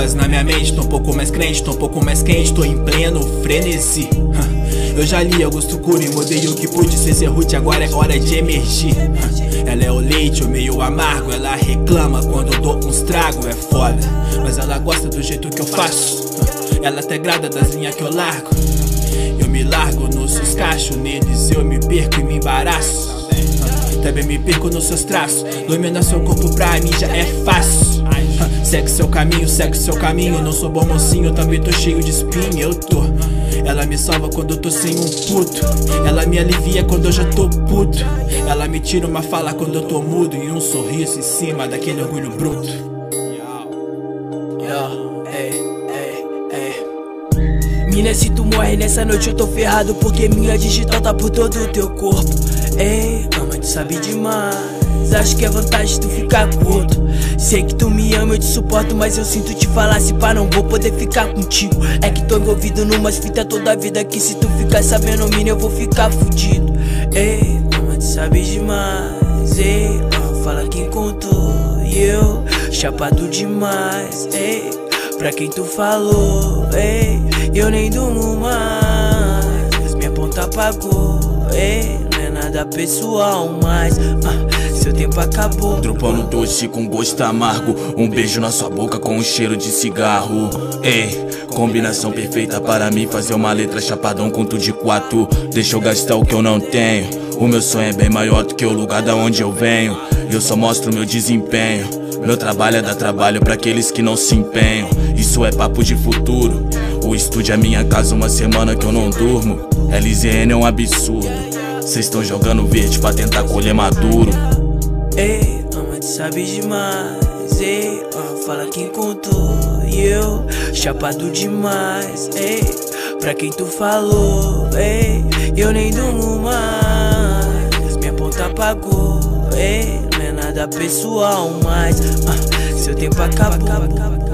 voz na minha mente, tô um pouco mais crente, tô um pouco mais quente, tô em pleno frenesi. Eu já li Augusto Cury, mudei o que pude ser rude, agora é hora de emergir. Ela é o leite, o meio amargo, ela reclama quando eu dou uns trago, é foda. Mas ela gosta do jeito que eu faço, ela até grada das linhas que eu largo. Eu me largo nos seus cachos, neles eu me perco e me embaraço. Também me perco nos seus traços, dominar seu corpo pra mim já é fácil. Segue seu caminho, segue seu caminho. Não sou bom mocinho, também tô cheio de espinho. Eu tô. Ela me salva quando eu tô sem um puto. Ela me alivia quando eu já tô puto. Ela me tira uma fala quando eu tô mudo. E um sorriso em cima daquele orgulho bruto. Mina, se tu morre nessa noite eu tô ferrado, porque minha digital tá por todo o teu corpo. Ei, ama, tu sabe demais. Acho que é vantagem tu ficar curto. Sei que tu me ama, eu te suporto, mas eu sinto te falar, se pá, não vou poder ficar contigo. É que tô envolvido numas fitas toda a vida, que se tu ficar sabendo, mina, eu vou ficar fudido. Ei, ama, tu sabe demais. Ei, fala quem contou. E eu, chapado demais. Ei, pra quem tu falou. Ei, eu nem durmo mais, minha ponta apagou. Ei, não é nada pessoal, mas seu tempo acabou. Dropando doce com gosto amargo, um beijo na sua boca com um cheiro de cigarro. Ei, combinação perfeita para mim fazer uma letra chapadão com tudo de 4. Deixa eu gastar o que eu não tenho. O meu sonho é bem maior do que o lugar da onde eu venho. E eu só mostro meu desempenho. Meu trabalho é dar trabalho pra aqueles que não se empenham. Isso é papo de futuro. O estúdio é minha casa, uma semana que eu não durmo. LZN é um absurdo. Cês tão jogando verde pra tentar colher maduro. Ei, ama, tu sabe demais. Ei, fala quem contou. E eu, chapado demais. Ei, pra quem tu falou. Ei, eu nem durmo mais, minha ponta apagou. Ei, não é nada pessoal, mas seu tempo acabou.